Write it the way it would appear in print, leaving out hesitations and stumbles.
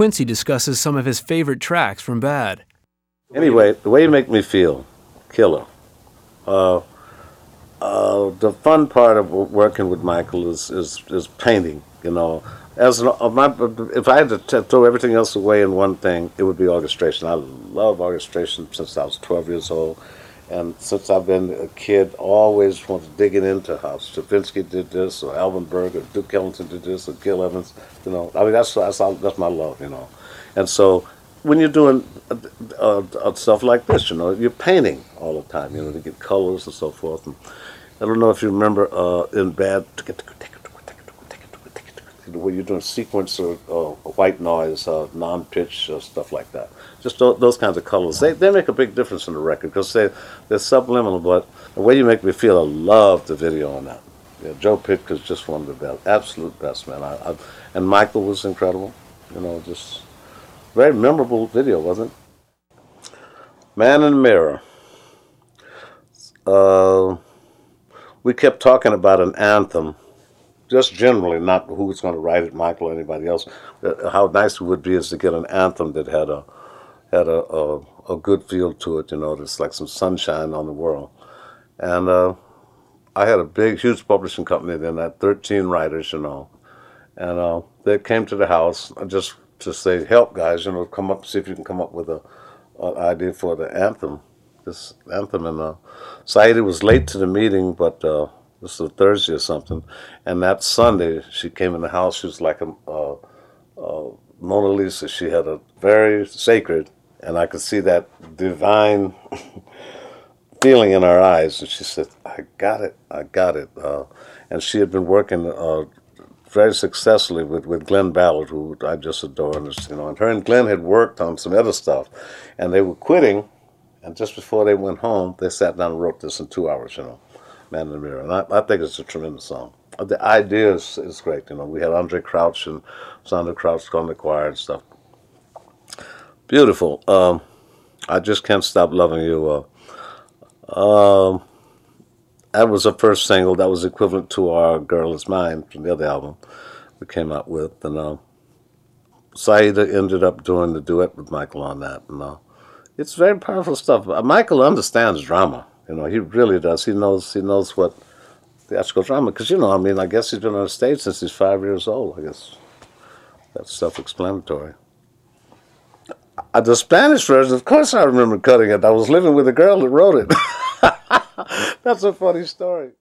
Quincy discusses some of his favorite tracks from Bad. Anyway, The Way You Make Me Feel, killer. The fun part of working with Michael is painting. You know, if I had to throw everything else away in one thing, it would be orchestration. I love orchestration since I was 12 years old, and since I've been a kid, always wanted digging into how Stravinsky did this, or Alvin Berg, or Duke Ellington did this, or Gil Evans. You know, I mean that's my love. You know, and so when you're doing stuff like this, you know, you're painting all the time. You know, to get colors and so forth. And I don't know if you remember in Bad, where you're doing sequence or white noise, non-pitch, stuff like that. Just those kinds of colors. They make a big difference in the record because they're subliminal. But The Way You Make Me Feel, I love the video on that. Yeah, Joe Pitt is just one of the best, absolute best, man. And Michael was incredible. You know, just very memorable video, wasn't it? Man in the Mirror. We kept talking about an anthem. Just generally, not who's going to write it, Michael or anybody else. How nice it would be is to get an anthem that had a good feel to it. You know, that's like some sunshine on the world. And I had a huge publishing company then, that 13 writers, you know, and they came to the house just to say, "Help, guys, you know, come up, see if you can come up with an idea for the anthem, this anthem." And Saida was late to the meeting, but this was a Thursday or something, and that Sunday she came in the house. She was like a Mona Lisa. She had a very sacred, and I could see that divine feeling in her eyes. And she said, "I got it, I got it." And she had been working very successfully with Glenn Ballard, who I just adore. And, you know, and her and Glenn had worked on some other stuff, and they were quitting. And just before they went home, they sat down and wrote this in 2 hours. You know. Man in the Mirror, and I think it's a tremendous song. The idea is great. You know, we had Andre Crouch and Sandra Crouch on the choir and stuff. Beautiful. I Just Can't Stop Loving You. That was the first single. That was equivalent to Our Girl Is Mine from the other album we came out with. And Saida ended up doing the duet with Michael on that. And it's very powerful stuff. Michael understands drama. You know, he really does. He knows what theatrical drama, because, you know, I mean, I guess he's been on the stage since he's 5 years old. I guess that's self-explanatory. The Spanish version, of course I remember cutting it. I was living with a girl that wrote it. That's a funny story.